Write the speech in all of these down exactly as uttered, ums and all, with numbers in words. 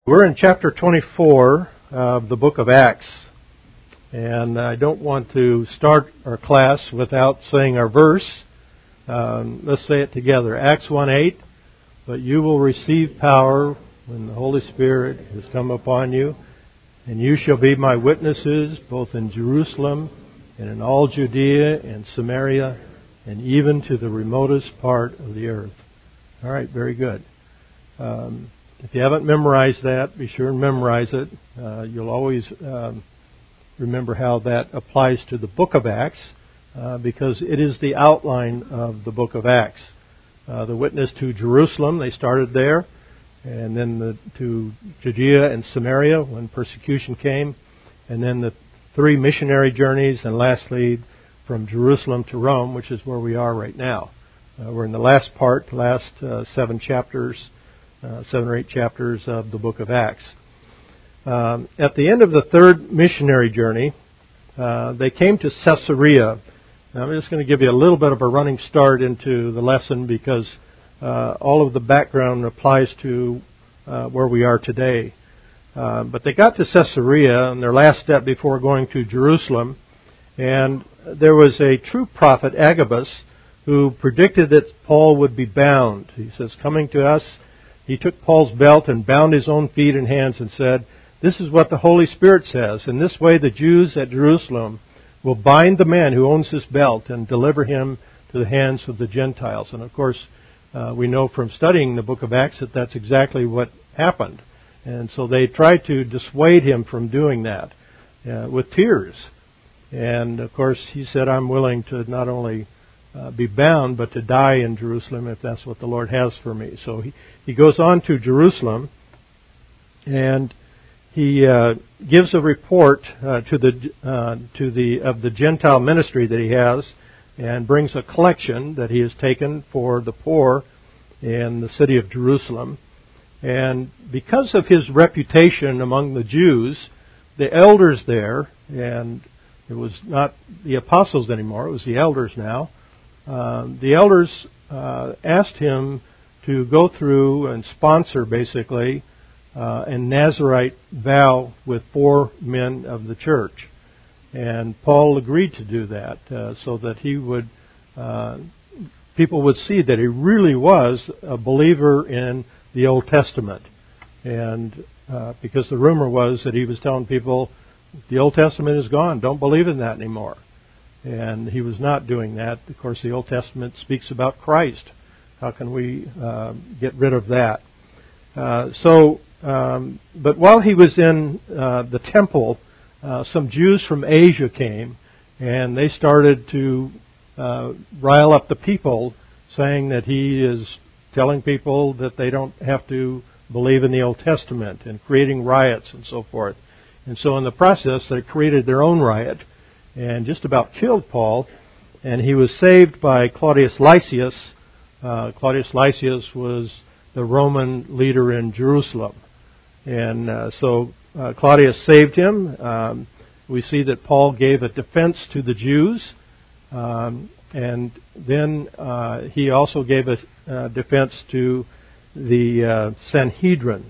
We're in chapter twenty-four of the book of Acts, and I don't want to start our class without saying our verse. Um, let's say it together. Acts one eight, but you will receive power when the Holy Spirit has come upon you, and you shall be my witnesses both in Jerusalem and in all Judea and Samaria and even to the remotest part of the earth. All right, very good. Um, If you haven't memorized that, be sure and memorize it. Uh, you'll always um, remember how that applies to the book of Acts, uh, because it is the outline of the book of Acts. Uh, the witness to Jerusalem, they started there, and then the, to Judea and Samaria when persecution came, and then the three missionary journeys, and lastly from Jerusalem to Rome, which is where we are right now. Uh, we're in the last part, the last uh, seven chapters. Uh, seven or eight chapters of the book of Acts. Um, at the end of the third missionary journey, uh, they came to Caesarea. Now, I'm just going to give you a little bit of a running start into the lesson because uh, all of the background applies to uh, where we are today. Uh, but they got to Caesarea on their last step before going to Jerusalem, and there was a true prophet, Agabus, who predicted that Paul would be bound. He says, coming to us, he took Paul's belt and bound his own feet and hands and said, "This is what the Holy Spirit says. In this way the Jews at Jerusalem will bind the man who owns this belt and deliver him to the hands of the Gentiles." And of course, uh, we know from studying the book of Acts that that's exactly what happened. And so they tried to dissuade him from doing that uh, with tears. And of course, he said, "I'm willing to not only Uh, be bound, but to die in Jerusalem if that's what the Lord has for me." So he, he goes on to Jerusalem, and he uh, gives a report uh, to the uh, to the of the Gentile ministry that he has, and brings a collection that he has taken for the poor in the city of Jerusalem. And because of his reputation among the Jews, the elders there, and it was not the apostles anymore, it was the elders now, Uh, the elders uh, asked him to go through and sponsor, basically, uh, a Nazirite vow with four men of the church. And Paul agreed to do that uh, so that he would, uh, people would see that he really was a believer in the Old Testament. And uh, because the rumor was that he was telling people, the Old Testament is gone, don't believe in that anymore. And he was not doing that. Of course, the Old Testament speaks about Christ. How can we uh, get rid of that? Uh, so, um, but while he was in uh, the temple, uh, some Jews from Asia came, and they started to uh, rile up the people, saying that he is telling people that they don't have to believe in the Old Testament, and creating riots and so forth. And so in the process, they created their own riot, and just about killed Paul, and he was saved by Claudius Lysias. Uh, Claudius Lysias was the Roman leader in Jerusalem. And uh, so uh, Claudius saved him. Um, we see that Paul gave a defense to the Jews, um, and then uh, he also gave a uh, defense to the uh, Sanhedrin.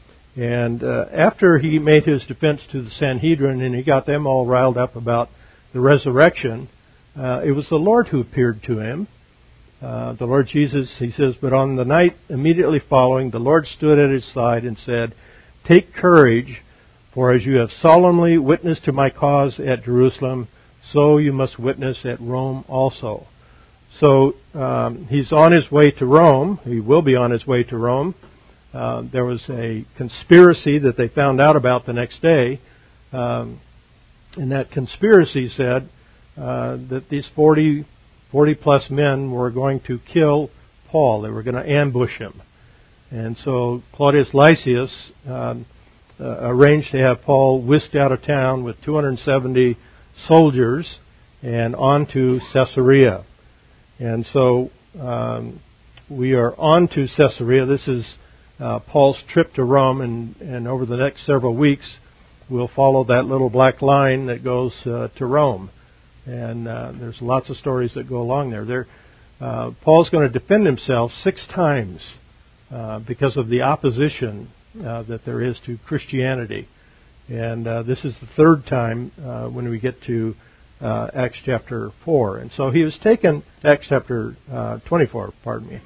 And uh, after he made his defense to the Sanhedrin and he got them all riled up about the resurrection, uh, it was the Lord who appeared to him. Uh, the Lord Jesus, he says, "But on the night immediately following, the Lord stood at his side and said, 'Take courage, for as you have solemnly witnessed to my cause at Jerusalem, so you must witness at Rome also.'" So um, he's on his way to Rome. He will be on his way to Rome. Uh, there was a conspiracy that they found out about the next day. Um, And that conspiracy said uh, that these forty, forty plus men were going to kill Paul. They were going to ambush him. And so Claudius Lysias um, uh, arranged to have Paul whisked out of town with two hundred seventy soldiers and on to Caesarea. And so um, we are on to Caesarea. This is uh, Paul's trip to Rome, and, and over the next several weeks we'll follow that little black line that goes uh, to Rome. And uh, there's lots of stories that go along there. there uh, Paul's going to defend himself six times uh, because of the opposition uh, that there is to Christianity. And uh, this is the third time uh, when we get to uh, Acts chapter four. And so he was taken, Acts chapter uh, twenty-four, pardon me.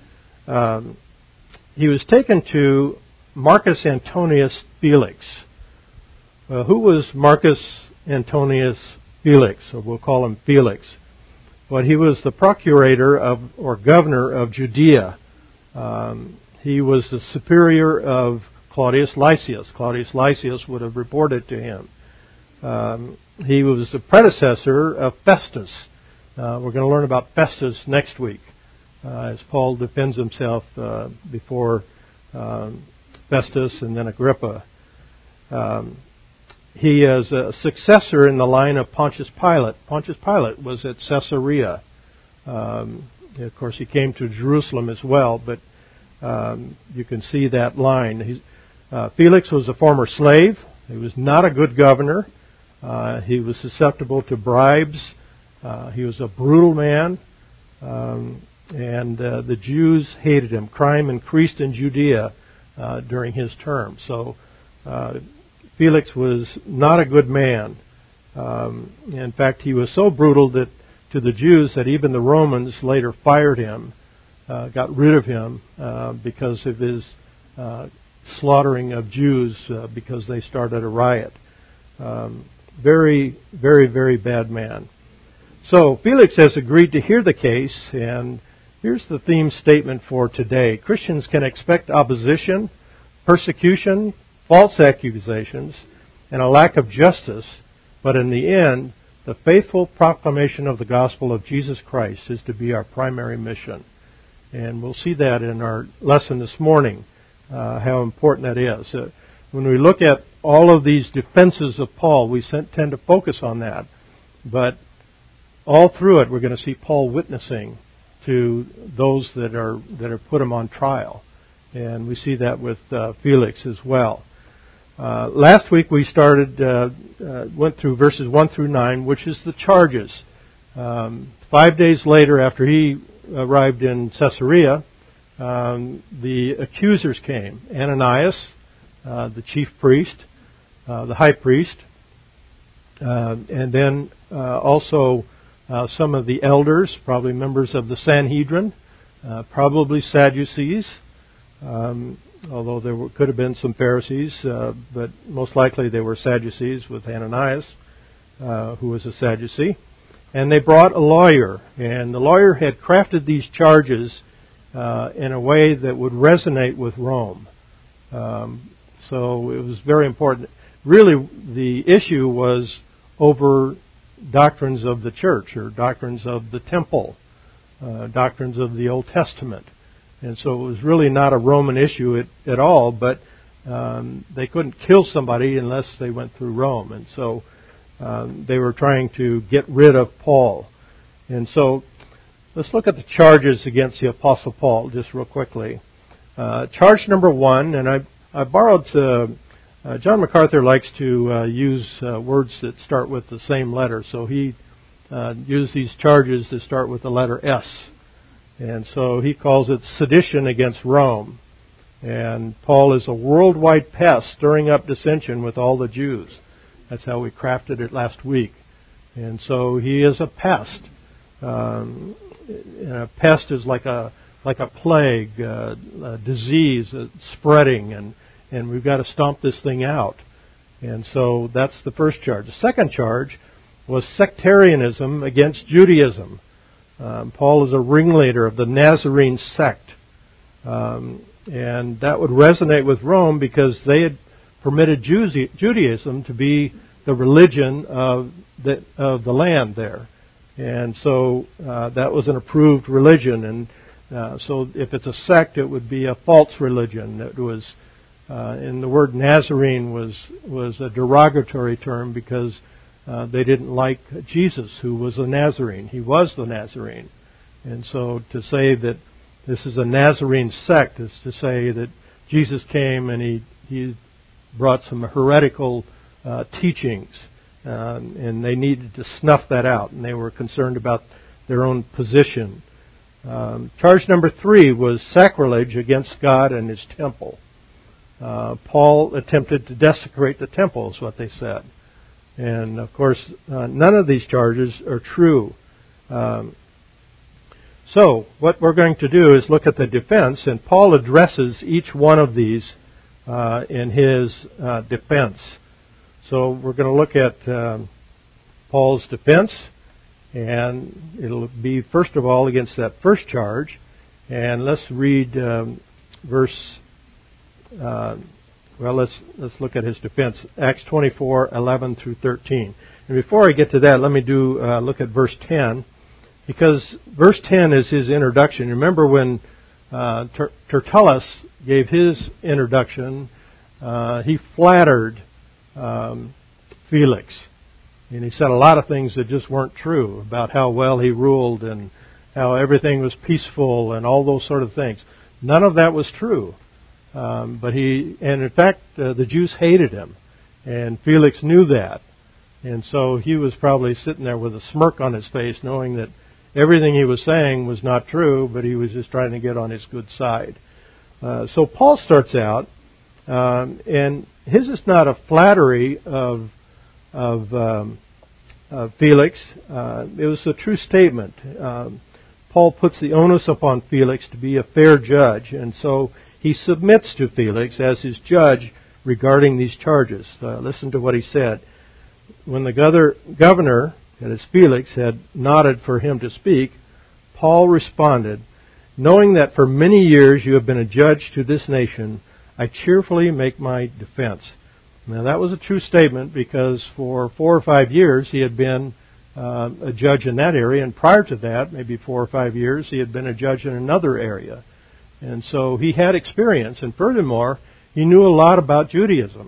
Um, he was taken to Marcus Antonius Felix. Uh, who was Marcus Antonius Felix? Or we'll call him Felix. But he was the procurator of, or governor of Judea. Um, he was the superior of Claudius Lysias. Claudius Lysias would have reported to him. Um, he was the predecessor of Festus. Uh, we're going to learn about Festus next week uh, as Paul defends himself uh, before um, Festus and then Agrippa. Um, he is a successor in the line of Pontius Pilate. Pontius Pilate was at Caesarea. Um, of course, he came to Jerusalem as well, but um, you can see that line. He's, uh, Felix was a former slave. He was not a good governor. Uh, he was susceptible to bribes. Uh, he was a brutal man. Um, and uh, the Jews hated him. Crime increased in Judea uh, during his term. So uh, Felix was not a good man. Um, in fact, he was so brutal that to the Jews that even the Romans later fired him, uh, got rid of him uh, because of his uh, slaughtering of Jews uh, because they started a riot. Um, very, very, very bad man. So Felix has agreed to hear the case, and here's the theme statement for today. Christians can expect opposition, persecution, false accusations, and a lack of justice, but in the end, the faithful proclamation of the gospel of Jesus Christ is to be our primary mission. And we'll see that in our lesson this morning, uh, how important that is. Uh, when we look at all of these defenses of Paul, we tend to focus on that. But all through it, we're going to see Paul witnessing to those that are that are put him on trial. And we see that with uh, Felix as well. Uh, last week we started, uh, uh, went through verses one through nine, which is the charges. Um, five days later, after he arrived in Caesarea, um, the accusers came. Ananias, uh, the chief priest, uh, the high priest, uh, and then uh, also uh, some of the elders, probably members of the Sanhedrin, uh, probably Sadducees, um, although there were, could have been some Pharisees, uh, but most likely they were Sadducees with Ananias, uh, who was a Sadducee. And they brought a lawyer, and the lawyer had crafted these charges uh, in a way that would resonate with Rome. Um, so it was very important. Really, the issue was over doctrines of the church, or doctrines of the temple, uh, doctrines of the Old Testament. And so it was really not a Roman issue at, at all, but um, they couldn't kill somebody unless they went through Rome. And so um, they were trying to get rid of Paul. And so let's look at the charges against the Apostle Paul just real quickly. Uh, charge number one, and I, I borrowed, uh, uh, John MacArthur likes to uh, use uh, words that start with the same letter. So he uh, used these charges that start with the letter S. And so he calls it sedition against Rome. And Paul is a worldwide pest stirring up dissension with all the Jews. That's how we crafted it last week. And so he is a pest. Um, and a pest is like a like a plague, uh, a disease uh, spreading, and, and we've got to stomp this thing out. And so that's the first charge. The second charge was sectarianism against Judaism. Um, Paul is a ringleader of the Nazarene sect. Um, and that would resonate with Rome because they had permitted Judaism to be the religion of the, of the land there. And so uh, that was an approved religion. And uh, so if it's a sect, it would be a false religion. It was, uh, and the word Nazarene was, was a derogatory term because Uh, they didn't like Jesus, who was a Nazarene. He was the Nazarene. And so to say that this is a Nazarene sect is to say that Jesus came and he, he brought some heretical uh, teachings. Um, and they needed to snuff that out. And they were concerned about their own position. Um, charge number three was sacrilege against God and His temple. uh, Paul attempted to desecrate the temple, is what they said. And, of course, uh, none of these charges are true. Um, so, what we're going to do is look at the defense, and Paul addresses each one of these uh, in his uh, defense. So, we're going to look at um, Paul's defense, and it'll be, first of all, against that first charge. And let's read um, verse... Uh, Well, let's let's look at his defense. Acts twenty-four, eleven through thirteen. And before I get to that, let me do uh, look at verse ten, because verse ten is his introduction. Remember when uh, Ter- Tertullus gave his introduction, uh, he flattered um, Felix, and he said a lot of things that just weren't true about how well he ruled and how everything was peaceful and all those sort of things. None of that was true. Um, but he, and in fact, uh, the Jews hated him, and Felix knew that, and so he was probably sitting there with a smirk on his face, knowing that everything he was saying was not true, but he was just trying to get on his good side. Uh, so Paul starts out, um, and his is not a flattery of of, um, of Felix. Uh, it was a true statement. Um, Paul puts the onus upon Felix to be a fair judge, and so he submits to Felix as his judge regarding these charges. Uh, listen to what he said. When the governor, that is Felix, had nodded for him to speak, Paul responded, "Knowing that for many years you have been a judge to this nation, I cheerfully make my defense." Now that was a true statement, because for four or five years he had been uh, a judge in that area, and prior to that, maybe four or five years, he had been a judge in another area. And so he had experience, and furthermore, he knew a lot about Judaism.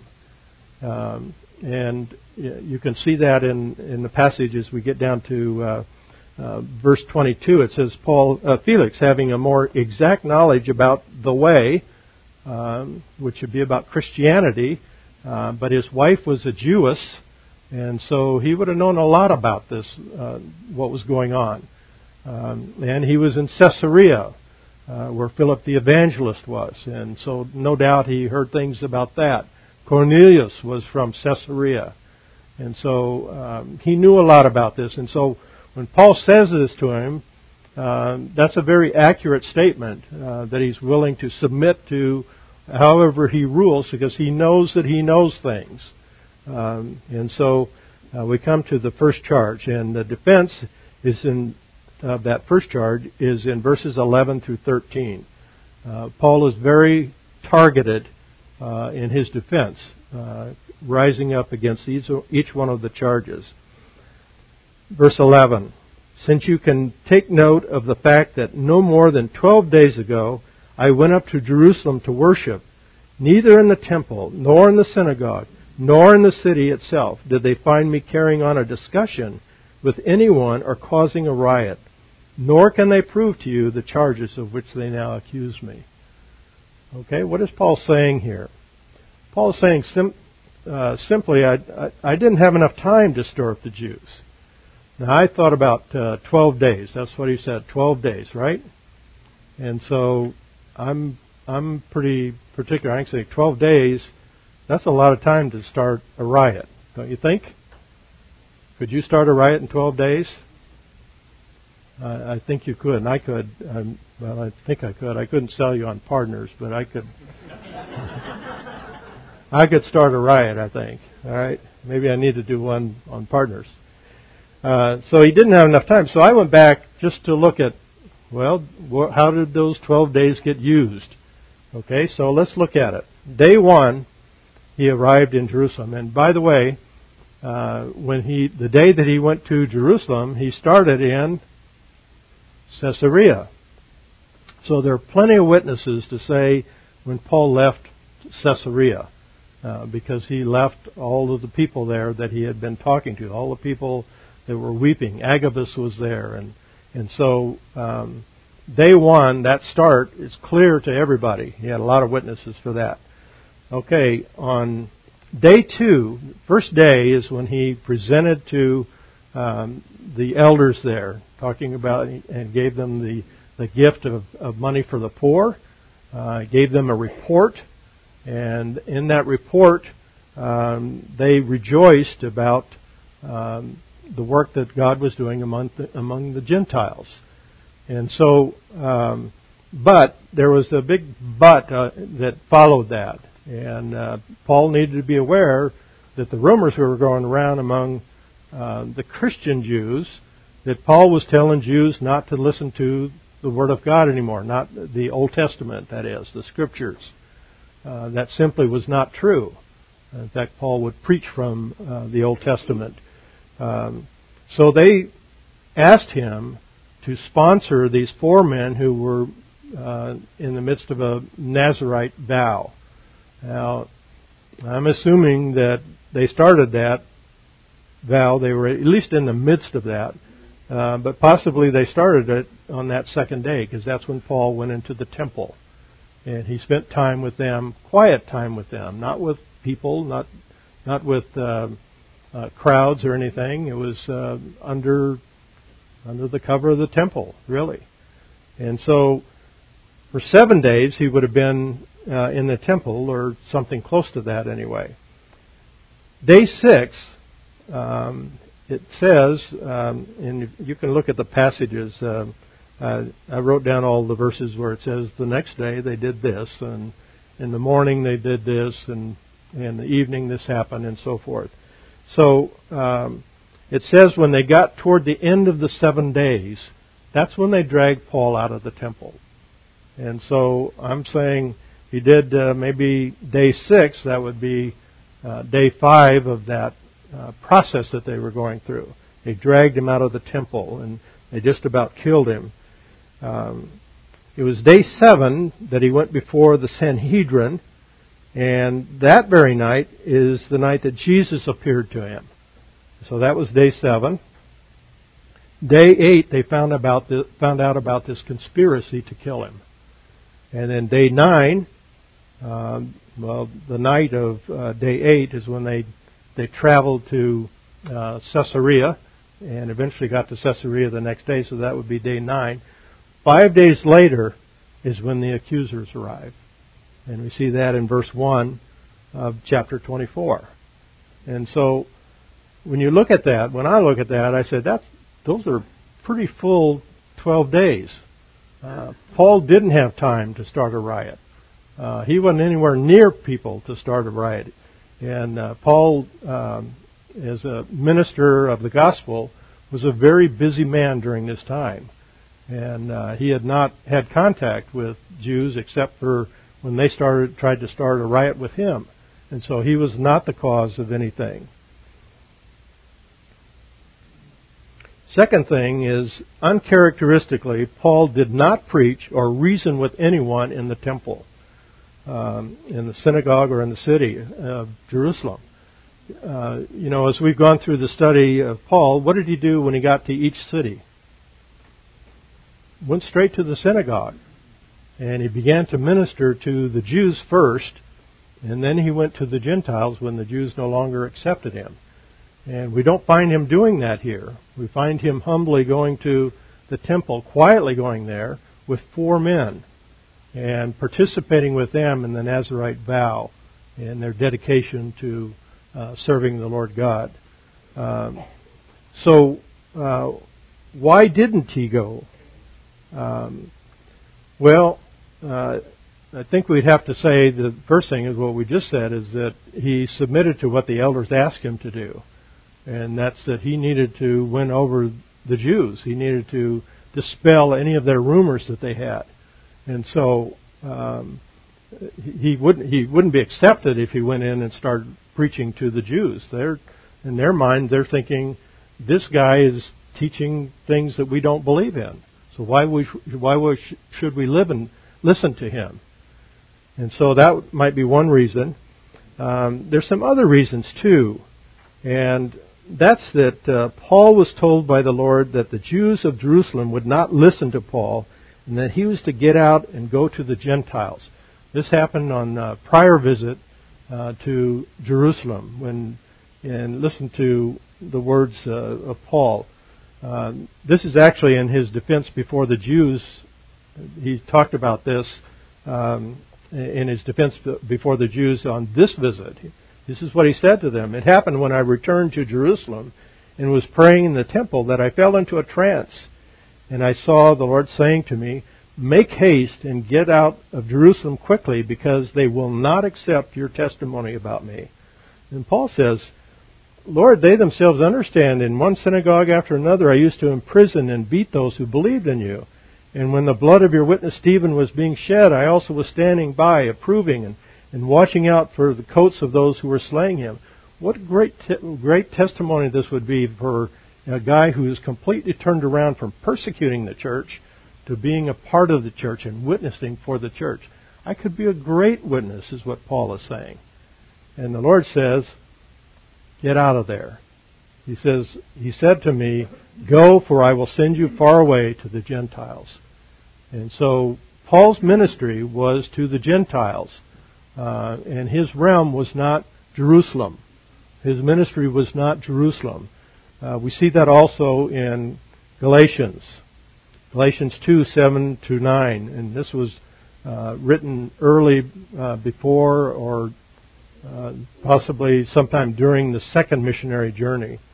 Um, and you can see that in, in the passage as we get down to uh, uh, verse twenty-two. It says, Paul, uh, Felix, having a more exact knowledge about the way, um, which would be about Christianity, uh, but his wife was a Jewess, and so he would have known a lot about this, uh, what was going on. Um, and he was in Caesarea, Uh, where Philip the evangelist was. And so no doubt he heard things about that. Cornelius was from Caesarea. And so um, he knew a lot about this. And so when Paul says this to him, uh, that's a very accurate statement, uh, that he's willing to submit to however he rules, because he knows that he knows things. Um, and so uh, we come to the first charge. And the defense is in Uh, that first charge is in verses eleven through thirteen. Uh, Paul is very targeted uh, in his defense, uh, rising up against each, each one of the charges. Verse eleven, "Since you can take note of the fact that no more than twelve days ago I went up to Jerusalem to worship, neither in the temple, nor in the synagogue, nor in the city itself did they find me carrying on a discussion with anyone or causing a riot, nor can they prove to you the charges of which they now accuse me." Okay, what is Paul saying here? Paul is saying sim- uh, simply, I, I, I didn't have enough time to stir up the Jews. Now, I thought about uh, twelve days. That's what he said, twelve days, right? And so I'm I'm pretty particular. I can say twelve days, that's a lot of time to start a riot, don't you think? Could you start a riot in twelve days? Uh, I think you could, and I could. Um, well, I think I could. I couldn't sell you on partners, but I could. I could start a riot, I think. All right, maybe I need to do one on partners. Uh, so he didn't have enough time. So I went back just to look at, well, wh- how did those twelve days get used? Okay, so let's look at it. Day one, he arrived in Jerusalem, and by the way, uh, when he the day that he went to Jerusalem, he started in Caesarea. So there are plenty of witnesses to say when Paul left Caesarea, uh, because he left all of the people there that he had been talking to, all the people that were weeping. Agabus was there, and and so um, day one, that start is clear to everybody. He had a lot of witnesses for that. Okay, on day two, first day is when he presented to um, the elders there, talking about and gave them the, the gift of, of money for the poor, uh, gave them a report And in that report, um, they rejoiced about um, the work that God was doing among the, among the Gentiles. And so, um, but there was a big but uh, that followed that. And uh, Paul needed to be aware that the rumors were going around among uh, the Christian Jews that Paul was telling Jews not to listen to the Word of God anymore, not the Old Testament, that is, the Scriptures. Uh, that simply was not true. In fact, Paul would preach from uh, the Old Testament. Um, so they asked him to sponsor these four men who were uh, in the midst of a Nazirite vow. Now, I'm assuming that they started that vow. They were at least in the midst of that. Uh, but possibly they started it on that second day, because that's when Paul went into the temple. And he spent time with them, quiet time with them, not with people, not not with uh, uh, crowds or anything. It was uh, under under the cover of the temple, really. And so for seven days he would have been uh, in the temple, or something close to that anyway. Day six, um, it says, um, and you can look at the passages. Uh, uh, I wrote down all the verses where it says the next day they did this, and in the morning they did this, and in the evening this happened, and so forth. So um, it says when they got toward the end of the seven days, that's when they dragged Paul out of the temple. And so I'm saying he did uh, maybe day six, that would be uh, day five of that Uh, process that they were going through. They dragged him out of the temple, and they just about killed him. Um, it was day seven that he went before the Sanhedrin, and that very night is the night that Jesus appeared to him. So that was day seven. Day eight, they found about the, found out about this conspiracy to kill him. And then day nine, um, well, the night of uh, day eight is when they They traveled to uh, Caesarea and eventually got to Caesarea the next day, so that would be day nine. Five days later is when the accusers arrive. And we see that in verse one of chapter twenty-four. And so when you look at that, when I look at that, I said, that's, those are pretty full twelve days. Uh, Paul didn't have time to start a riot. Uh, he wasn't anywhere near people to start a riot. And uh, Paul, um, as a minister of the gospel, was a very busy man during this time. And uh, he had not had contact with Jews except for when they started tried to start a riot with him. And so he was not the cause of anything. Second thing is, uncharacteristically, Paul did not preach or reason with anyone in the temple. Um, in the synagogue or in the city of Jerusalem. Uh, you know, as we've gone through the study of Paul, what did he do when he got to each city? Went straight to the synagogue. And he began to minister to the Jews first, and then he went to the Gentiles when the Jews no longer accepted him. And we don't find him doing that here. We find him humbly going to the temple, quietly going there with four men, and participating with them in the Nazirite vow and their dedication to uh, serving the Lord God. Um, so, uh, why didn't he go? Um, well, uh, I think we'd have to say the first thing is what we just said, is that he submitted to what the elders asked him to do. And that's that he needed to win over the Jews. He needed to dispel any of their rumors that they had. And so um, he wouldn't he wouldn't be accepted if he went in and started preaching to the Jews. They're, in their mind, they're thinking, this guy is teaching things that we don't believe in. So why we why we, should we live and listen to him? And so that might be one reason. Um, there's some other reasons too, and that's that uh, Paul was told by the Lord that the Jews of Jerusalem would not listen to Paul, and that he was to get out and go to the Gentiles. This happened on a prior visit uh, to Jerusalem, when and listen to the words uh, of Paul. Uh, this is actually in his defense before the Jews. He talked about this um, in his defense before the Jews on this visit. This is what he said to them. It happened when I returned to Jerusalem and was praying in the temple that I fell into a trance. And I saw the Lord saying to me, make haste and get out of Jerusalem quickly, because they will not accept your testimony about me. And Paul says, Lord, they themselves understand in one synagogue after another I used to imprison and beat those who believed in you. And when the blood of your witness Stephen was being shed, I also was standing by, approving and, and watching out for the coats of those who were slaying him. What great te- great testimony this would be for a guy who is completely turned around from persecuting the church to being a part of the church and witnessing for the church. I could be a great witness, is what Paul is saying. And the Lord says, get out of there. He says, He said to me, go, for I will send you far away to the Gentiles. And so Paul's ministry was to the Gentiles, uh, and his realm was not Jerusalem. His ministry was not Jerusalem. Uh, we see that also in Galatians. Galatians two, seven to nine. And this was uh, written early uh, before or uh, possibly sometime during the second missionary journey. It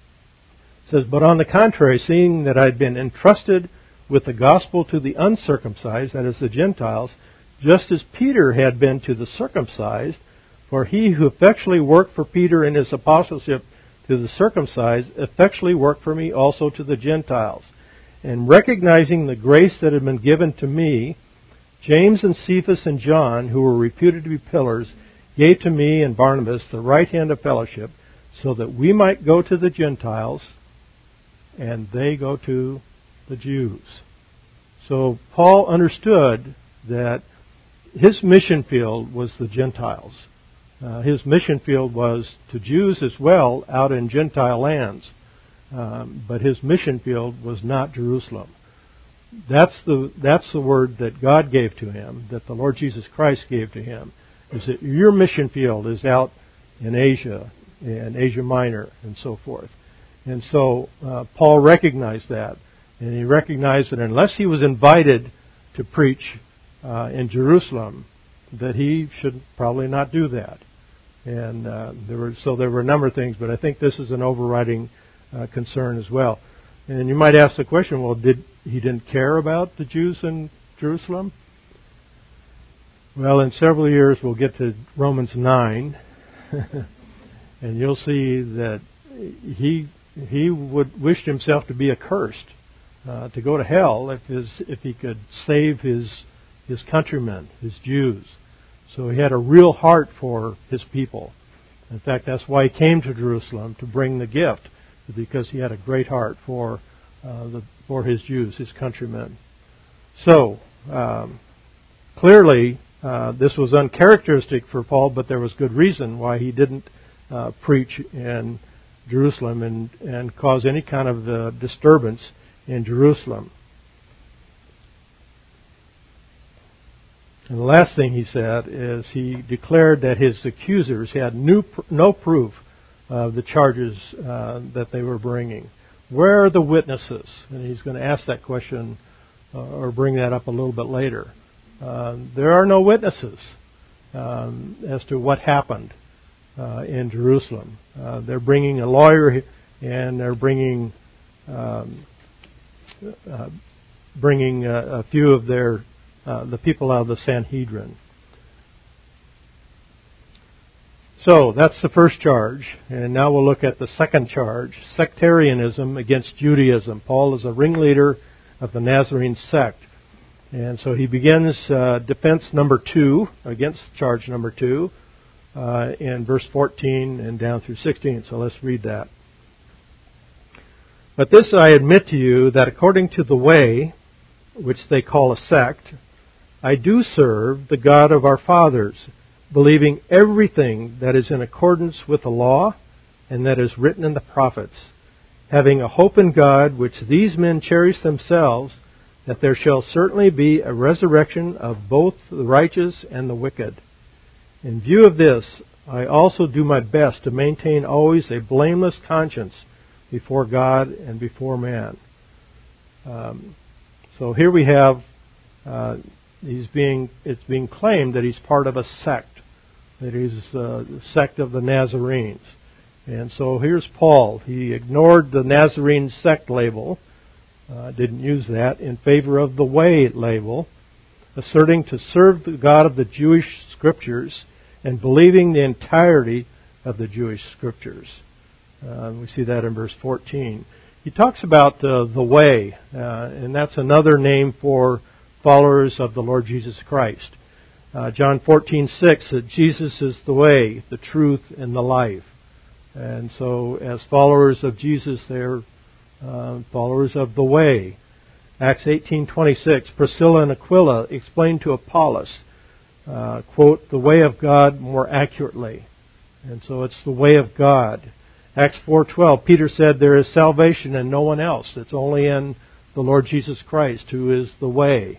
says, but on the contrary, seeing that I had been entrusted with the gospel to the uncircumcised, that is the Gentiles, just as Peter had been to the circumcised, for he who effectually worked for Peter in his apostleship to the circumcised, effectually worked for me also to the Gentiles. And recognizing the grace that had been given to me, James and Cephas and John, who were reputed to be pillars, gave to me and Barnabas the right hand of fellowship, so that we might go to the Gentiles, and they go to the Jews. So Paul understood that his mission field was the Gentiles. Uh, his mission field was to Jews as well out in Gentile lands. Um, but his mission field was not Jerusalem. That's the that's the word that God gave to him, that the Lord Jesus Christ gave to him, is that your mission field is out in Asia, and Asia Minor, and so forth. And so uh, Paul recognized that. And he recognized that unless he was invited to preach uh, in Jerusalem, that he should probably not do that. And uh, there were so there were a number of things, but I think this is an overriding uh, concern as well. And you might ask the question, well, did he didn't care about the Jews in Jerusalem? Well, in several years we'll get to Romans nine, and you'll see that he he would wished himself to be accursed, uh, to go to hell if his if he could save his his countrymen, his Jews. So he had a real heart for his people. In fact, that's why he came to Jerusalem, to bring the gift, because he had a great heart for uh, the for his Jews, his countrymen. So um, clearly, uh, this was uncharacteristic for Paul, but there was good reason why he didn't uh, preach in Jerusalem and, and cause any kind of uh, disturbance in Jerusalem. And the last thing he said is he declared that his accusers had no, no proof of the charges uh, that they were bringing. Where are the witnesses? And he's going to ask that question uh, or bring that up a little bit later. Uh, there are no witnesses um, as to what happened uh, in Jerusalem. Uh, they're bringing a lawyer and they're bringing um, uh, bringing a, a few of their Uh, the people out of the Sanhedrin. So that's the first charge, and now we'll look at the second charge, sectarianism against Judaism. Paul is a ringleader of the Nazarene sect, and so he begins uh, defense number two against charge number two uh, in verse fourteen and down through sixteen. So let's read that. But this I admit to you, that according to the way, which they call a sect, I do serve the God of our fathers, believing everything that is in accordance with the law and that is written in the prophets, having a hope in God, which these men cherish themselves, that there shall certainly be a resurrection of both the righteous and the wicked. In view of this, I also do my best to maintain always a blameless conscience before God and before man. Um, so here we have uh, he's being it's being claimed that he's part of a sect, that he's uh, the sect of the Nazarenes. And so here's Paul. He ignored the Nazarene sect label, uh, didn't use that, in favor of the way label, asserting to serve the God of the Jewish Scriptures and believing the entirety of the Jewish Scriptures. Uh, we see that in verse fourteen. He talks about uh, the way, uh, and that's another name for followers of the Lord Jesus Christ. Uh, John fourteen six, that Jesus is the way, the truth, and the life. And so as followers of Jesus, they're uh, followers of the way. Acts eighteen twenty-six, Priscilla and Aquila explained to Apollos, uh, quote, the way of God more accurately. And so it's the way of God. Acts four twelve, Peter said there is salvation in no one else. It's only in the Lord Jesus Christ who is the way.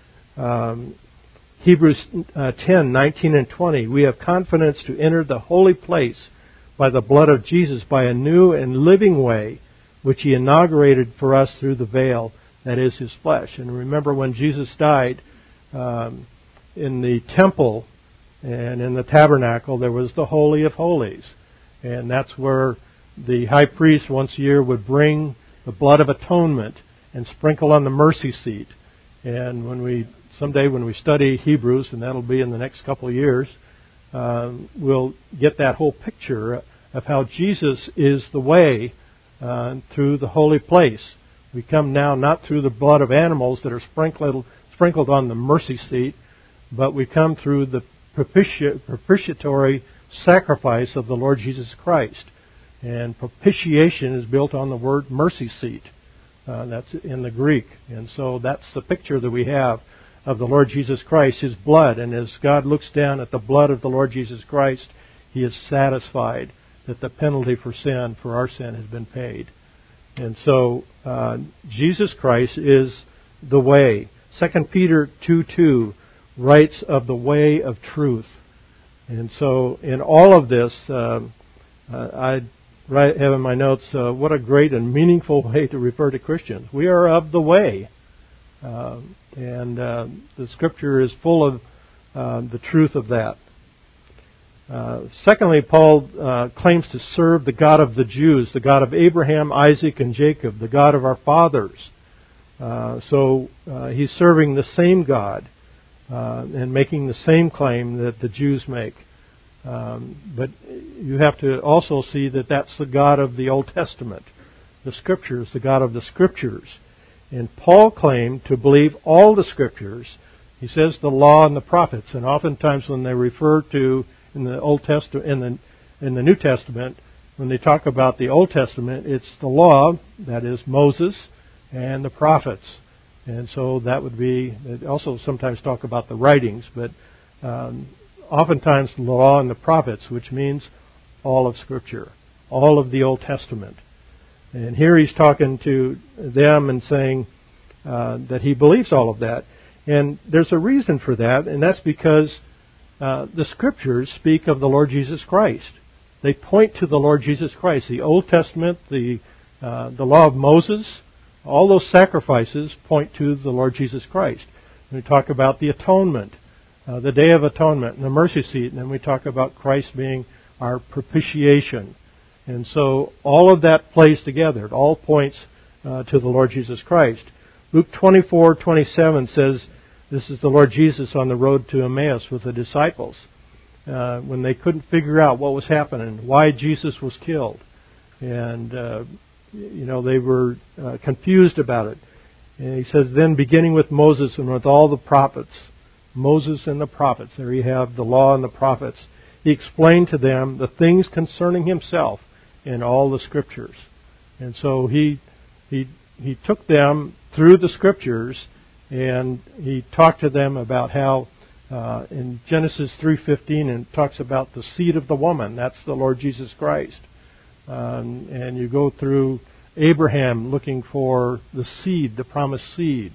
Um, Hebrews uh, ten nineteen and twenty, we have confidence to enter the holy place by the blood of Jesus, by a new and living way, which He inaugurated for us through the veil, that is His flesh. And remember when Jesus died, um, in the temple and in the tabernacle, there was the Holy of Holies. And that's where the high priest once a year would bring the blood of atonement and sprinkle on the mercy seat. And when we someday when we study Hebrews, and that'll be in the next couple of years, um, we'll get that whole picture of how Jesus is the way uh, through the holy place. We come now not through the blood of animals that are sprinkled sprinkled on the mercy seat, but we come through the propiti- propitiatory sacrifice of the Lord Jesus Christ. And propitiation is built on the word mercy seat. Uh, that's in the Greek. And so that's the picture that we have of the Lord Jesus Christ, His blood. And as God looks down at the blood of the Lord Jesus Christ, He is satisfied that the penalty for sin, for our sin, has been paid. And so uh, Jesus Christ is the way. Second Peter two two writes of the way of truth. And so in all of this, uh, uh, I write, have in my notes, uh, what a great and meaningful way to refer to Christians. We are of the way. Uh, and uh, the Scripture is full of uh, the truth of that. Uh, secondly, Paul uh, claims to serve the God of the Jews, the God of Abraham, Isaac, and Jacob, the God of our fathers. Uh, so uh, he's serving the same God uh, and making the same claim that the Jews make. Um, but you have to also see that that's the God of the Old Testament. The Scriptures, the God of the Scriptures. And Paul claimed to believe all the Scriptures. He says the law and the prophets. And oftentimes when they refer to in the Old Testament, in the in the New Testament, when they talk about the Old Testament, it's the law, that is Moses, and the prophets. And so that would be. They also sometimes talk about the writings, but um, oftentimes the law and the prophets, which means all of Scripture, all of the Old Testament. And here he's talking to them and saying uh, that he believes all of that. And there's a reason for that, and that's because uh, the Scriptures speak of the Lord Jesus Christ. They point to the Lord Jesus Christ. The Old Testament, the uh, the law of Moses, all those sacrifices point to the Lord Jesus Christ. And we talk about the atonement, uh, the Day of Atonement, and the mercy seat, and then we talk about Christ being our propitiation. And so all of that plays together. It all points uh, to the Lord Jesus Christ. Luke twenty-four twenty-seven says, this is the Lord Jesus on the road to Emmaus with the disciples, uh, when they couldn't figure out what was happening, why Jesus was killed. And, uh, you know, they were uh, confused about it. And he says, then beginning with Moses and with all the prophets, Moses and the prophets, there you have the law and the prophets, he explained to them the things concerning himself in all the Scriptures. And so he he he took them through the Scriptures, and he talked to them about how uh, in Genesis three fifteen, it talks about the seed of the woman. That's the Lord Jesus Christ. Um, and you go through Abraham looking for the seed, the promised seed.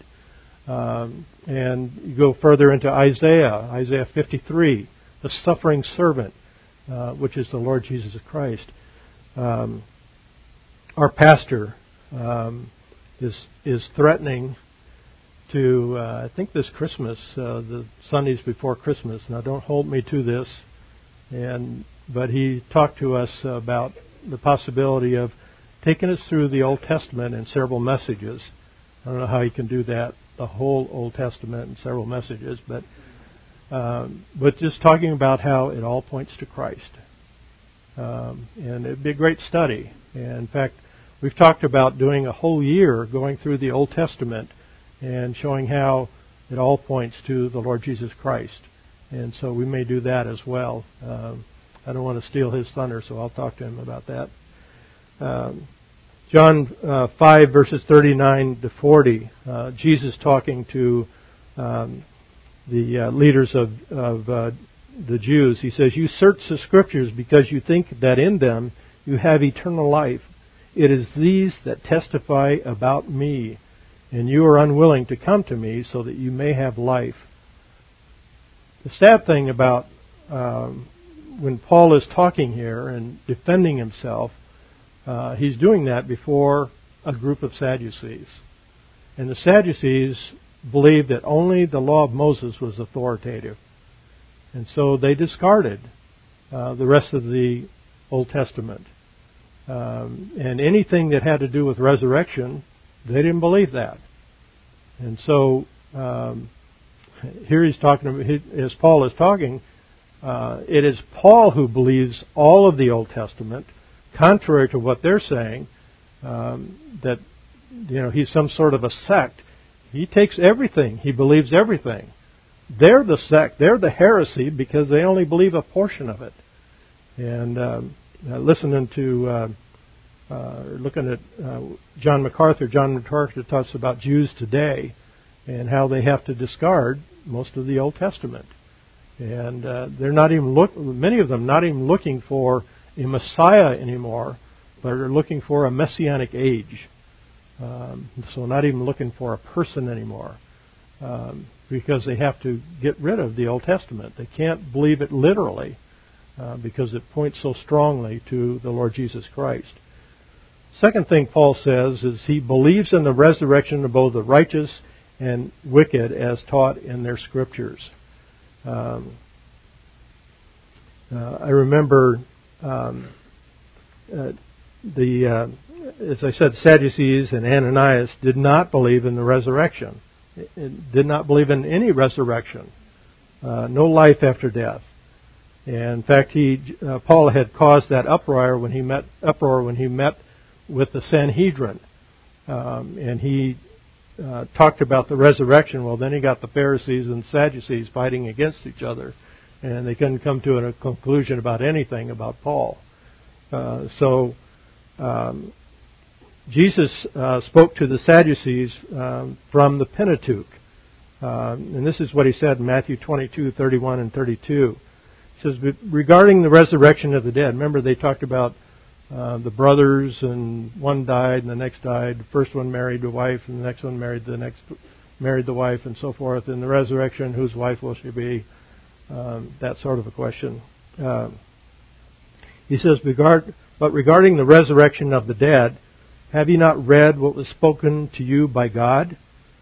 Um, and you go further into Isaiah, Isaiah fifty-three, the suffering servant, uh, which is the Lord Jesus Christ. Um, our pastor um, is is threatening to, uh, I think this Christmas, uh, the Sundays before Christmas. Now, don't hold me to this, and but he talked to us about the possibility of taking us through the Old Testament in several messages. I don't know how he can do that, the whole Old Testament in several messages, but um, but just talking about how it all points to Christ. Um, and it'd be a great study. And in fact, we've talked about doing a whole year going through the Old Testament and showing how it all points to the Lord Jesus Christ. And so we may do that as well. Um, I don't want to steal his thunder, so I'll talk to him about that. Um, John uh, five, verses thirty-nine to forty, uh, Jesus talking to um, the uh, leaders of, of uh, the Jews. He says, "You search the Scriptures because you think that in them you have eternal life. It is these that testify about me, and you are unwilling to come to me so that you may have life." The sad thing about um, when Paul is talking here and defending himself, uh, he's doing that before a group of Sadducees. And the Sadducees believed that only the law of Moses was authoritative. And so they discarded uh, the rest of the Old Testament. Um, and anything that had to do with resurrection, they didn't believe that. And so um, here he's talking, as Paul is talking, uh, it is Paul who believes all of the Old Testament, contrary to what they're saying, um, that you know he's some sort of a sect. He takes everything. He believes everything. They're the sect. They're the heresy because they only believe a portion of it. And um, listening to, uh, uh, looking at uh, John MacArthur, John MacArthur talks about Jews today and how they have to discard most of the Old Testament. And uh, they're not even look. Many of them not even looking for a Messiah anymore, but are looking for a messianic age. Um, so not even looking for a person anymore, um, because they have to get rid of the Old Testament. They can't believe it literally uh, because it points so strongly to the Lord Jesus Christ. Second thing Paul says is he believes in the resurrection of both the righteous and wicked as taught in their scriptures. Um, uh, I remember um, uh, the, uh, as I said, Sadducees and Ananias did not believe in the resurrection. It, it did not believe in any resurrection, uh, no life after death. And in fact, he uh, Paul had caused that uproar when he met uproar when he met with the Sanhedrin, um, and he uh, talked about the resurrection. Well, then he got the Pharisees and Sadducees fighting against each other, and they couldn't come to a conclusion about anything about Paul. Uh, so um, Jesus uh, spoke to the Sadducees um, from the Pentateuch, um, and this is what he said in Matthew twenty-two, thirty-one and thirty-two. He says, regarding the resurrection of the dead, remember they talked about Uh, the brothers, and one died, and the next died. The first one married a wife, and the next one married the next married the wife, and so forth. In the resurrection, whose wife will she be? Um, that sort of a question. Uh, he says, regard, but regarding the resurrection of the dead, have you not read what was spoken to you by God?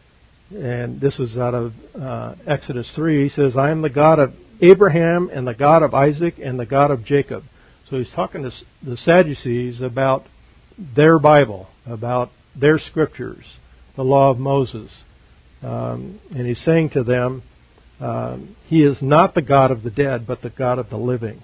And this was out of uh, Exodus three. He says, I am the God of Abraham, and the God of Isaac, and the God of Jacob. So he's talking to the Sadducees about their Bible, about their scriptures, the law of Moses. Um, and he's saying to them, um, he is not the God of the dead, but the God of the living.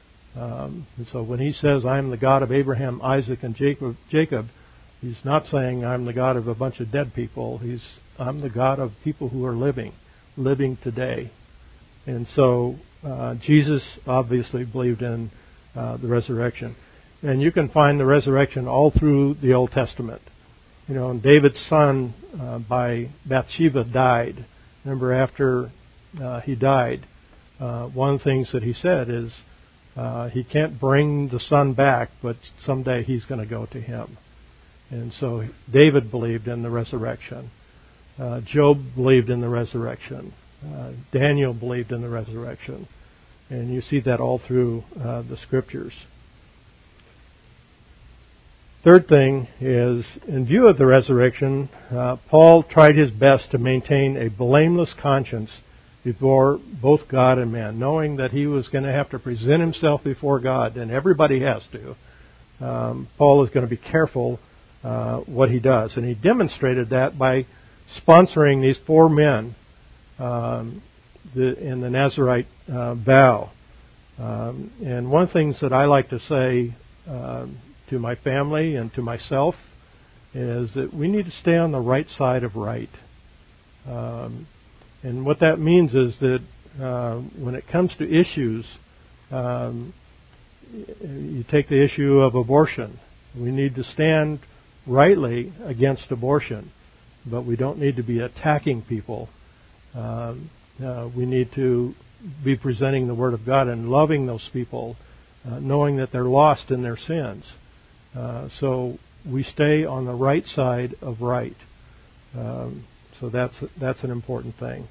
Um, and so when he says, I am the God of Abraham, Isaac, and Jacob, Jacob, he's not saying I'm the God of a bunch of dead people. He's I'm the God of people who are living, living today. And so uh, Jesus obviously believed in Uh, the resurrection. And you can find the resurrection all through the Old Testament. You know, and David's son uh, by Bathsheba died. Remember, after uh, he died, uh, one of the things that he said is uh, he can't bring the son back, but someday he's going to go to him. And so David believed in the resurrection. Uh, Job believed in the resurrection. Uh, Daniel believed in the resurrection. And you see that all through uh, the Scriptures. Third thing is, in view of the resurrection, uh, Paul tried his best to maintain a blameless conscience before both God and man, knowing that he was going to have to present himself before God, and everybody has to. Um, Paul is going to be careful uh, what he does, and he demonstrated that by sponsoring these four men um, the, in the Nazirite uh, vow. Um, and one of the things that I like to say uh, to my family and to myself is that we need to stay on the right side of right. Um, and what that means is that uh, when it comes to issues, um, you take the issue of abortion. We need to stand rightly against abortion, but we don't need to be attacking people. Um, uh, we need to be presenting the Word of God and loving those people, uh, knowing that they're lost in their sins. Uh, so we stay on the right side of right. Um, so that's that's an important thing.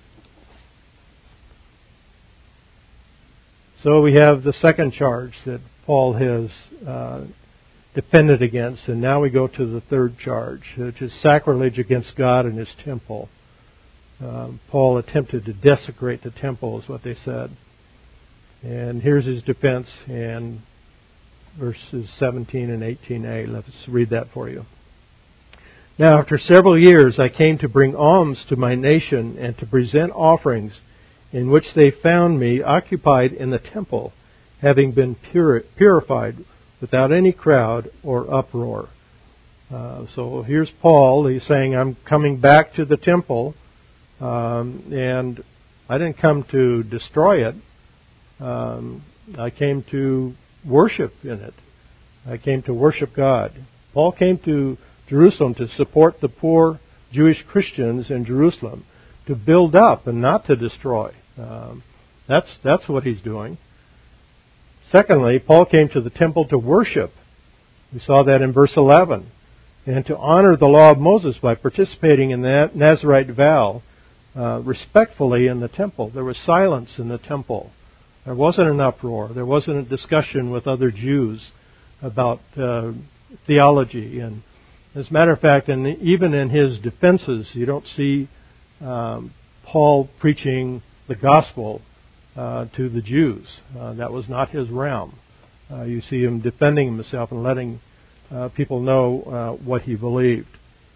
So we have the second charge that Paul has uh, defended against, and now we go to the third charge, which is sacrilege against God and His temple. Um, Paul attempted to desecrate the temple, is what they said. And here's his defense in verses seventeen and eighteen a. Let's read that for you. Now, after several years, I came to bring alms to my nation and to present offerings, in which they found me occupied in the temple, having been puri- purified without any crowd or uproar. Uh, so here's Paul. He's saying, I'm coming back to the temple, um, and I didn't come to destroy it. Um, I came to worship in it. I came to worship God. Paul came to Jerusalem to support the poor Jewish Christians in Jerusalem, to build up and not to destroy. Um, that's that's what he's doing. Secondly, Paul came to the temple to worship. We saw that in verse eleven. And to honor the law of Moses by participating in that Nazirite vow uh, respectfully in the temple. There was silence in the temple. There wasn't an uproar. There wasn't a discussion with other Jews about uh, theology. And as a matter of fact, and even in his defenses, you don't see um, Paul preaching the gospel uh, to the Jews. Uh, that was not his realm. Uh, you see him defending himself and letting uh, people know uh, what he believed.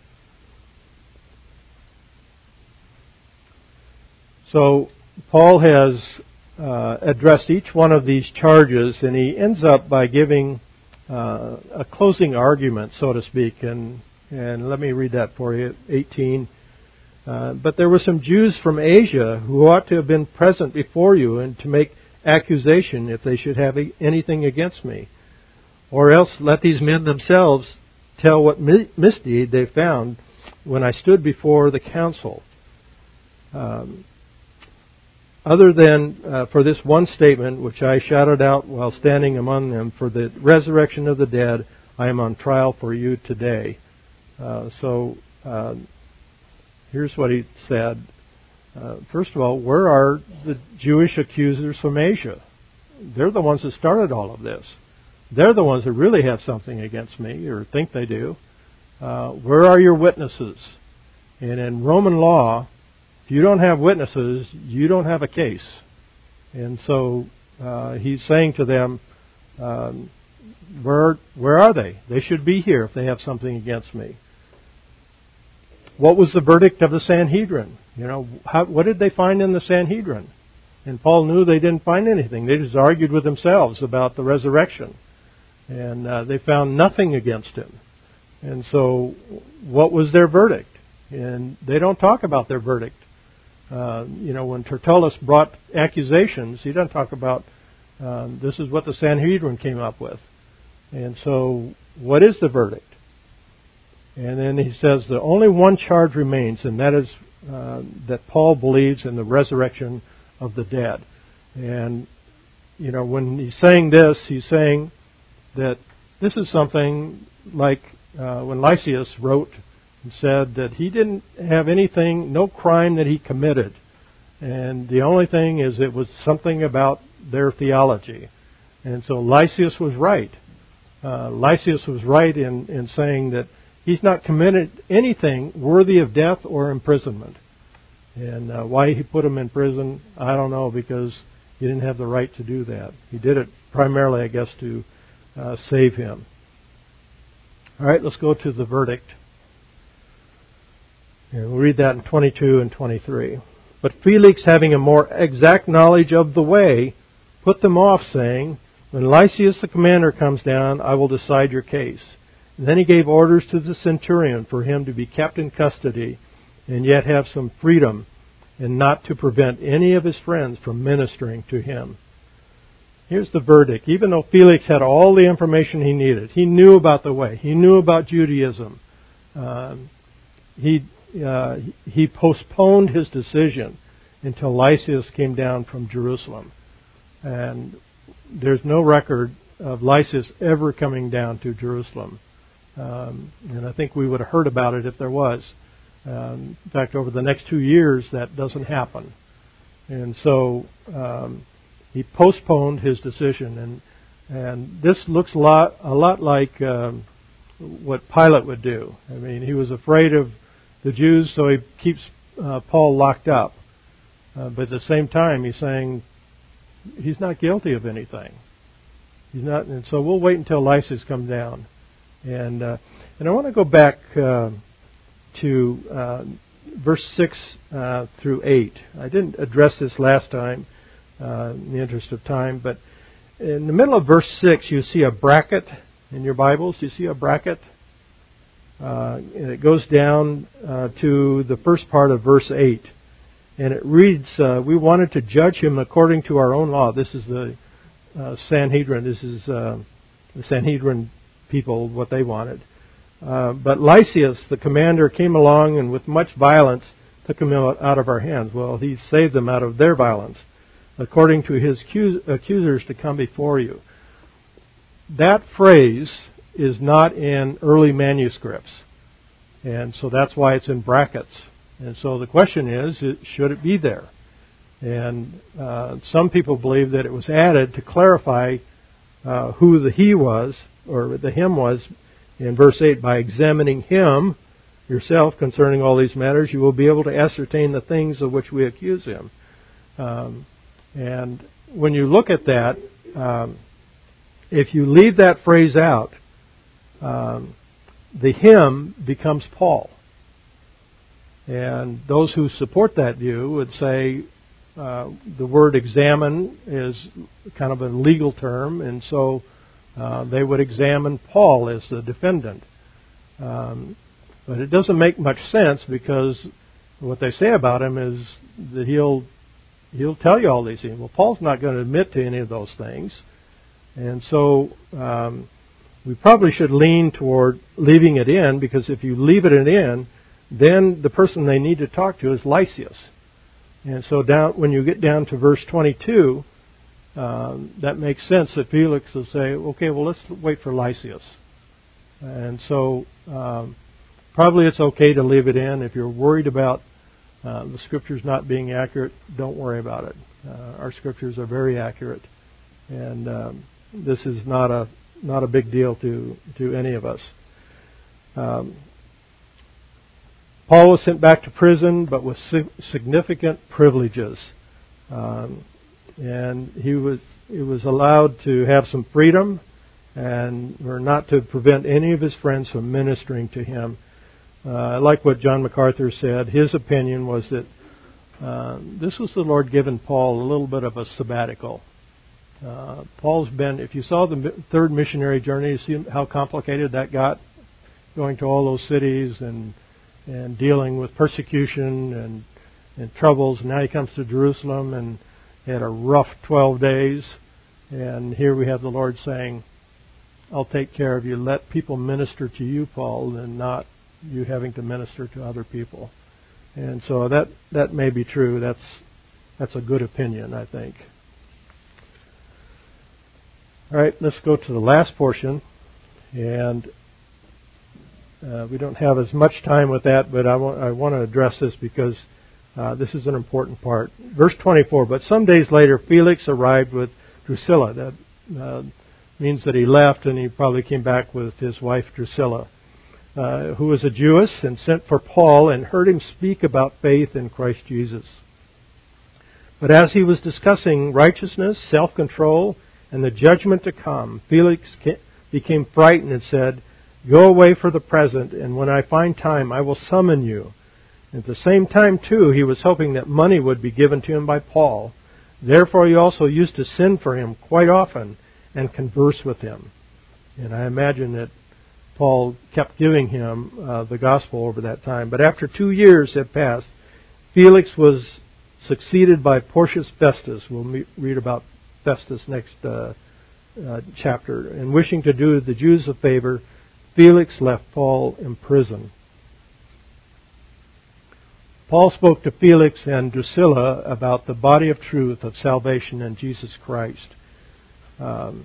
So Paul has uh, addressed each one of these charges, and he ends up by giving uh, a closing argument, so to speak. And and let me read that for you. eighteen. Uh, but there were some Jews from Asia who ought to have been present before you and to make accusation if they should have anything against me. Or else let these men themselves tell what misdeed they found when I stood before the council. Um, other than uh, for this one statement, which I shouted out while standing among them, for the resurrection of the dead, I am on trial for you today. Uh, so... Uh, Here's what he said. Uh, first of all, where are the Jewish accusers from Asia? They're the ones that started all of this. They're the ones that really have something against me, or think they do. Uh, where are your witnesses? And in Roman law, if you don't have witnesses, you don't have a case. And so uh, he's saying to them, um, where, where are they? They should be here if they have something against me. What was the verdict of the Sanhedrin? You know, how, what did they find in the Sanhedrin? And Paul knew they didn't find anything. They just argued with themselves about the resurrection. And uh, they found nothing against him. And so, what was their verdict? And they don't talk about their verdict. Uh, you know, when Tertullus brought accusations, he doesn't talk about, um, this is what the Sanhedrin came up with. And so, what is the verdict? And then he says that only one charge remains, and that is uh, that Paul believes in the resurrection of the dead. And, you know, when he's saying this, he's saying that this is something like uh, when Lysias wrote and said that he didn't have anything, no crime that he committed. And the only thing is it was something about their theology. And so Lysias was right. uh, Lysias was right in, in saying that he's not committed anything worthy of death or imprisonment. And uh, why he put him in prison, I don't know, because he didn't have the right to do that. He did it primarily, I guess, to uh, save him. All right, let's go to the verdict. And we'll read that in twenty-two and twenty-three. But Felix, having a more exact knowledge of the way, put them off, saying, when Lysias the commander comes down, I will decide your case. And then he gave orders to the centurion for him to be kept in custody and yet have some freedom, and not to prevent any of his friends from ministering to him. Here's the verdict. Even though Felix had all the information he needed, he knew about the way, he knew about Judaism, uh, he uh, he postponed his decision until Lysias came down from Jerusalem. And there's no record of Lysias ever coming down to Jerusalem. Um, and I think we would have heard about it if there was. Um, in fact, over the next two years, that doesn't happen. And so um, he postponed his decision. And and this looks a lot, a lot like um, what Pilate would do. I mean, he was afraid of the Jews, so he keeps uh, Paul locked up. Uh, but at the same time, he's saying he's not guilty of anything. He's not, and so we'll wait until Lysias comes down. And uh, and I want to go back uh, to uh, verse six uh, through eight. I didn't address this last time uh, in the interest of time, but in the middle of verse six, you see a bracket in your Bibles. You see a bracket, uh, and it goes down uh, to the first part of verse eight, and it reads, uh, "We wanted to judge him according to our own law." This is the uh, Sanhedrin. This is uh, the Sanhedrin people, what they wanted. Uh, but Lysias, the commander, came along and with much violence took him out of our hands. Well, he saved them out of their violence, according to his accusers to come before you. That phrase is not in early manuscripts, and so that's why it's in brackets. And so the question is, should it be there? And uh, some people believe that it was added to clarify uh, who the he was, or the him was, in verse eight. By examining him yourself concerning all these matters, you will be able to ascertain the things of which we accuse him. Um, and when you look at that, um, if you leave that phrase out, um, the him becomes Paul. And those who support that view would say uh, the word examine is kind of a legal term, and so uh, they would examine Paul as the defendant. Um, but it doesn't make much sense, because what they say about him is that he'll he'll tell you all these things. Well, Paul's not going to admit to any of those things, and so um, we probably should lean toward leaving it in, because if you leave it in, then the person they need to talk to is Lysias. And so down when you get down to verse twenty-two, um, that makes sense that Felix will say, okay, well, let's wait for Lysias. And so um, probably it's okay to leave it in. If you're worried about uh, the Scriptures not being accurate, don't worry about it. Uh, our Scriptures are very accurate, and um, this is not a not a big deal to, to any of us. Um, Paul was sent back to prison, but with significant privileges, um, and he was he was allowed to have some freedom, and were not to prevent any of his friends from ministering to him. Uh, I like what John MacArthur said. His opinion was that uh, this was the Lord giving Paul a little bit of a sabbatical. Uh, Paul's been, if you saw the third missionary journey, you see how complicated that got, going to all those cities and and dealing with persecution and, and troubles. Now he comes to Jerusalem and had a rough twelve days. And here we have the Lord saying, I'll take care of you. Let people minister to you, Paul, and not you having to minister to other people. And so that, that may be true. That's, that's a good opinion, I think. All right, let's go to the last portion. And Uh, we don't have as much time with that, but I want, I want to address this because uh, this is an important part. Verse twenty-four, but some days later Felix arrived with Drusilla, the, uh, means that he left and he probably came back with his wife Drusilla, uh, who was a Jewess, and sent for Paul and heard him speak about faith in Christ Jesus. But as he was discussing righteousness, self-control, and the judgment to come, Felix became frightened and said, "Go away for the present, and when I find time, I will summon you." At the same time, too, he was hoping that money would be given to him by Paul. Therefore, he also used to send for him quite often and converse with him. And I imagine that Paul kept giving him uh, the gospel over that time. But after two years had passed, Felix was succeeded by Porcius Festus. We'll meet, read about Festus next uh, uh, chapter. And wishing to do the Jews a favor, Felix left Paul in prison. Paul spoke to Felix and Drusilla about the body of truth of salvation in Jesus Christ. Um,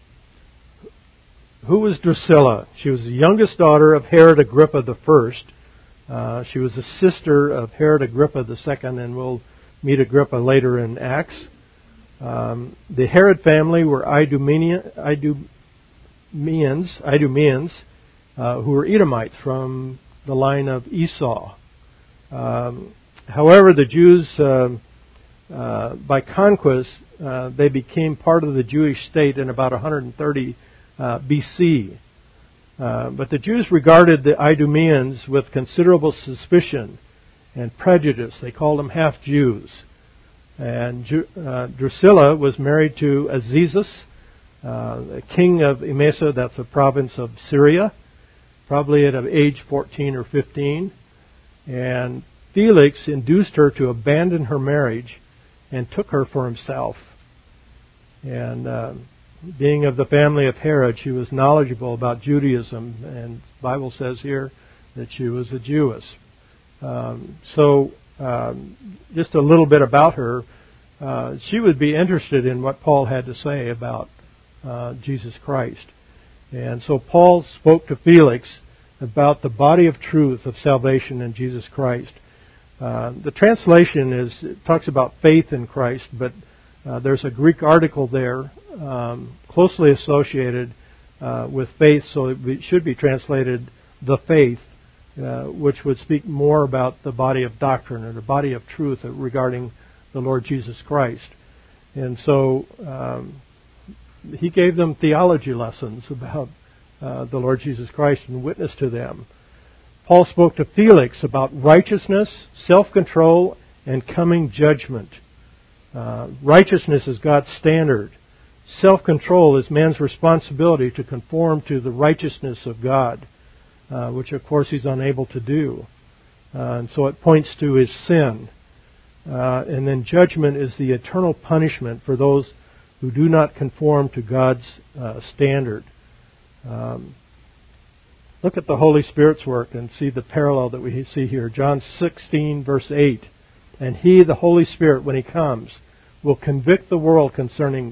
who was Drusilla? She was the youngest daughter of Herod Agrippa the First. Uh, she was the sister of Herod Agrippa the Second, and we'll meet Agrippa later in Acts. Um, the Herod family were Idumean, Idumeans, Idumeans uh, who were Edomites from the line of Esau. Um, however, the Jews, uh, uh, by conquest, uh, they became part of the Jewish state in about one hundred thirty uh, B C. Uh, but the Jews regarded the Idumeans with considerable suspicion and prejudice. They called them half-Jews. And Ju- uh, Drusilla was married to Azizus, uh, the king of Emesa, that's a province of Syria, probably at age fourteen or fifteen. And Felix induced her to abandon her marriage and took her for himself. And uh, being of the family of Herod, she was knowledgeable about Judaism, and the Bible says here that she was a Jewess. Um, so, um, just a little bit about her. Uh, she would be interested in what Paul had to say about uh, Jesus Christ. And so Paul spoke to Felix about the body of truth of salvation in Jesus Christ. Uh, the translation is it talks about faith in Christ, but uh, there's a Greek article there um, closely associated uh, with faith, so it should be translated the faith, uh, which would speak more about the body of doctrine or the body of truth regarding the Lord Jesus Christ. And so um, he gave them theology lessons about Uh, the Lord Jesus Christ and witness to them. Paul spoke to Felix about righteousness, self-control, and coming judgment. Uh, righteousness is God's standard. Self-control is man's responsibility to conform to the righteousness of God, uh, which of course he's unable to do. Uh, and so it points to his sin. Uh, and then judgment is the eternal punishment for those who do not conform to God's uh, standard. Um, look at the Holy Spirit's work and see the parallel that we see here. John sixteen, verse eight. And He, the Holy Spirit, when He comes, will convict the world concerning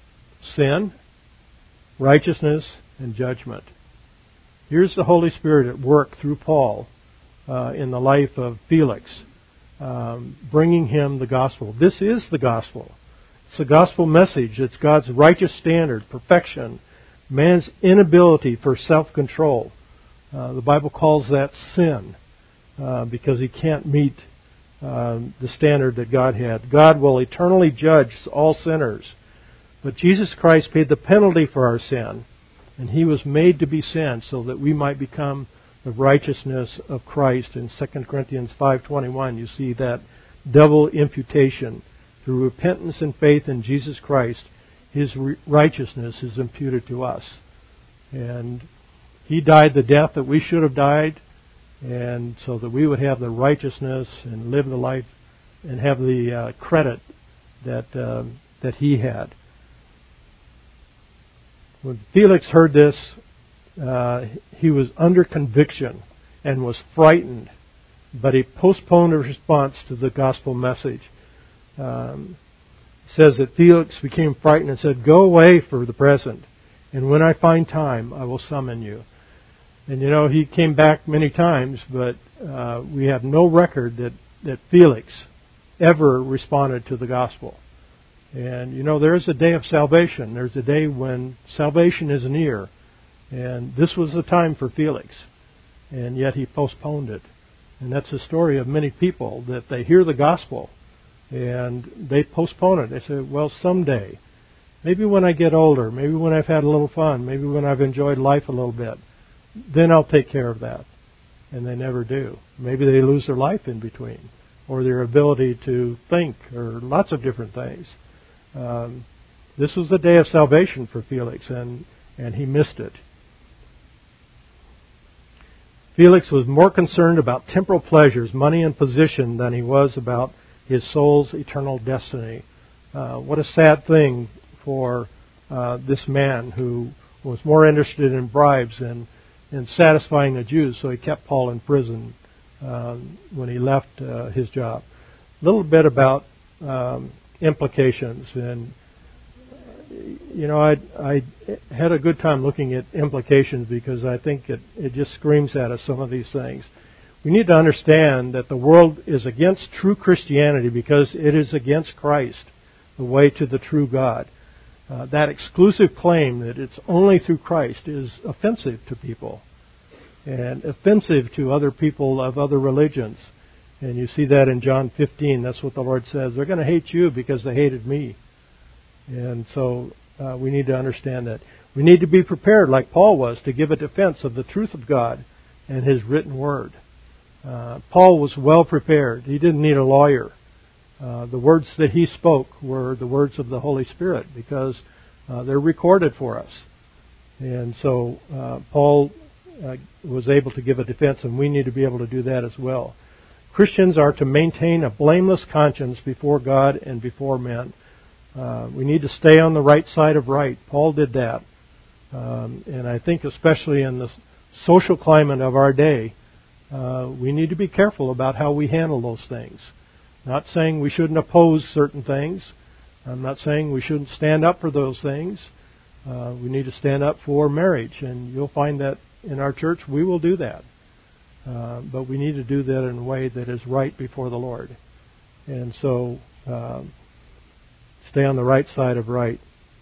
sin, righteousness, and judgment. Here's the Holy Spirit at work through Paul uh, in the life of Felix, um, bringing him the gospel. This is the gospel. It's the gospel message. It's God's righteous standard, perfection, man's inability for self-control. Uh, the Bible calls that sin uh, because he can't meet uh, the standard that God had. God will eternally judge all sinners. But Jesus Christ paid the penalty for our sin, and He was made to be sin so that we might become the righteousness of Christ. In Second Corinthians five twenty-one, you see that double imputation. Through repentance and faith in Jesus Christ, His righteousness is imputed to us. And He died the death that we should have died, and so that we would have the righteousness and live the life and have the uh, credit that uh, that He had. When Felix heard this, uh, he was under conviction and was frightened, but he postponed a response to the gospel message. Um, says that Felix became frightened and said, "Go away for the present, and when I find time, I will summon you." And you know, he came back many times, but uh, we have no record that, that Felix ever responded to the gospel. And, you know, there is a day of salvation. There's a day when salvation is near. And this was the time for Felix. And yet he postponed it. And that's the story of many people, that they hear the gospel and they postpone it. They say, well, someday, maybe when I get older, maybe when I've had a little fun, maybe when I've enjoyed life a little bit, then I'll take care of that. And they never do. Maybe they lose their life in between, or their ability to think, or lots of different things. Um, this was the day of salvation for Felix, and, and he missed it. Felix was more concerned about temporal pleasures, money and position, than he was about his soul's eternal destiny. Uh, what a sad thing for uh, this man who was more interested in bribes and in satisfying the Jews, so he kept Paul in prison um, when he left uh, his job. A little bit about um, implications. And, you know, I, I had a good time looking at implications because I think it, it just screams at us some of these things. We need to understand that the world is against true Christianity because it is against Christ, the way to the true God. Uh, that exclusive claim that it's only through Christ is offensive to people and offensive to other people of other religions. And you see that in John fifteen. That's what the Lord says. They're going to hate you because they hated me. And so uh, we need to understand that. We need to be prepared, like Paul was, to give a defense of the truth of God and His written word. Uh, Paul was well prepared. He didn't need a lawyer. Uh, the words that he spoke were the words of the Holy Spirit because uh, they're recorded for us. And so uh, Paul uh, was able to give a defense, and we need to be able to do that as well. Christians are to maintain a blameless conscience before God and before men. Uh, we need to stay on the right side of right. Paul did that. Um, and I think especially in the social climate of our day, uh, we need to be careful about how we handle those things. Not saying we shouldn't oppose certain things. I'm not saying we shouldn't stand up for those things. Uh, we need to stand up for marriage, and you'll find that in our church we will do that. Uh, but we need to do that in a way that is right before the Lord. And so, uh, stay on the right side of right.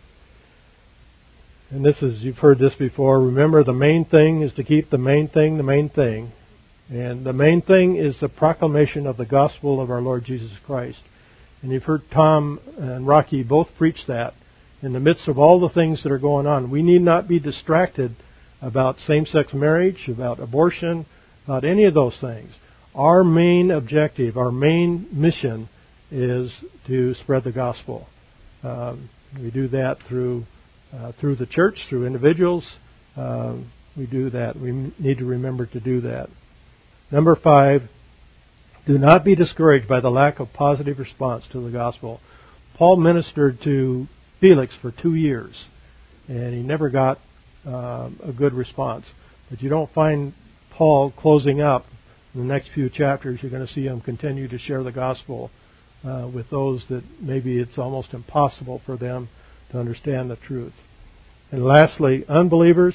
And this is, you've heard this before. Remember, the main thing is to keep the main thing the main thing. And the main thing is the proclamation of the gospel of our Lord Jesus Christ. And you've heard Tom and Rocky both preach that. In the midst of all the things that are going on, we need not be distracted about same-sex marriage, about abortion, about any of those things. Our main objective, our main mission is to spread the gospel. Um, we do that through uh, through the church, through individuals. Um, we do that. We need to remember to do that. Number five, do not be discouraged by the lack of positive response to the gospel. Paul ministered to Felix for two years, and he never got uh, a good response. But you don't find Paul closing up in the next few chapters. You're going to see him continue to share the gospel uh, with those that maybe it's almost impossible for them to understand the truth. And lastly, unbelievers,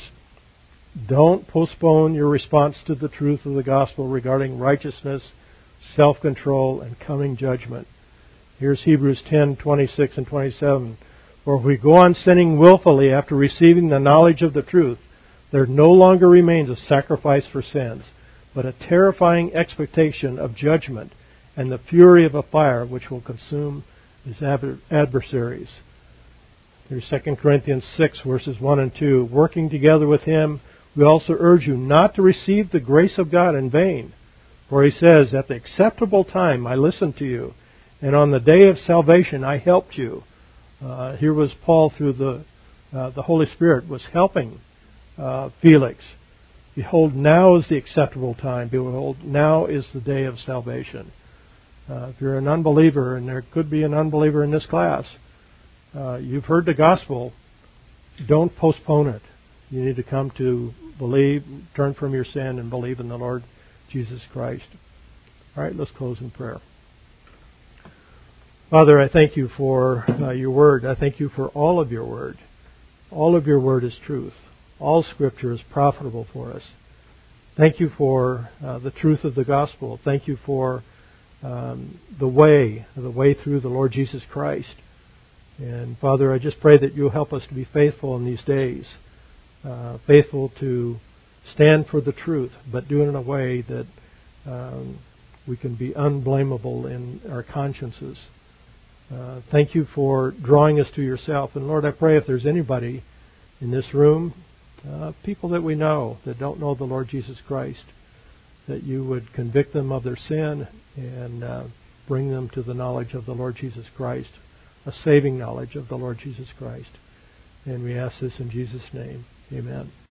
don't postpone your response to the truth of the gospel regarding righteousness, self-control, and coming judgment. Here's Hebrews ten, twenty-six and twenty-seven. For if we go on sinning willfully after receiving the knowledge of the truth, there no longer remains a sacrifice for sins, but a terrifying expectation of judgment and the fury of a fire which will consume his adversaries. Here's Second Corinthians six, verses one and two. Working together with him, we also urge you not to receive the grace of God in vain. For he says, at the acceptable time I listened to you, and on the day of salvation I helped you. Uh, here was Paul through the uh, the Holy Spirit was helping uh, Felix. Behold, now is the acceptable time. Behold, now is the day of salvation. Uh, if you're an unbeliever, and there could be an unbeliever in this class, uh, you've heard the gospel, don't postpone it. You need to come to believe, turn from your sin, and believe in the Lord Jesus Christ. All right, let's close in prayer. Father, I thank you for uh, your word. I thank you for all of your word. All of your word is truth. All Scripture is profitable for us. Thank you for uh, the truth of the gospel. Thank you for um, the way, the way through the Lord Jesus Christ. And Father, I just pray that you'll help us to be faithful in these days, uh, faithful to stand for the truth, but do it in a way that um, we can be unblameable in our consciences. Uh, thank you for drawing us to yourself. And Lord, I pray if there's anybody in this room, uh, people that we know that don't know the Lord Jesus Christ, that you would convict them of their sin and uh, bring them to the knowledge of the Lord Jesus Christ, a saving knowledge of the Lord Jesus Christ. And we ask this in Jesus' name. Amen.